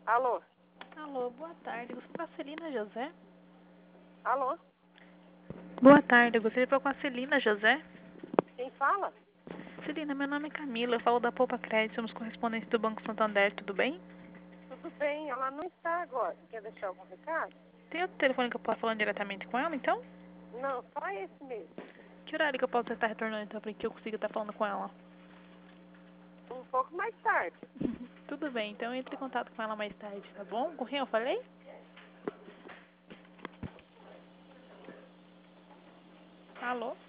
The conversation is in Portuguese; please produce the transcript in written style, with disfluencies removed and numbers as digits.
Alô? Alô, boa tarde. Você é com a Celina José? Alô? Boa tarde, eu gostaria de falar com a Celina José. Quem fala? Celina, meu nome é Camila, eu falo da Poupa Crédito, somos correspondentes do Banco Santander, tudo bem? Tudo bem, ela não está agora. Quer deixar algum recado? Tem outro telefone que eu posso falar diretamente com ela, então? Não, só esse mesmo. Que horário que eu posso estar retornando, então, para que eu consiga estar falando com ela? Um pouco mais tarde. Tudo bem, então entre em contato com ela mais tarde, tá bom? Com quem eu falei? Alô?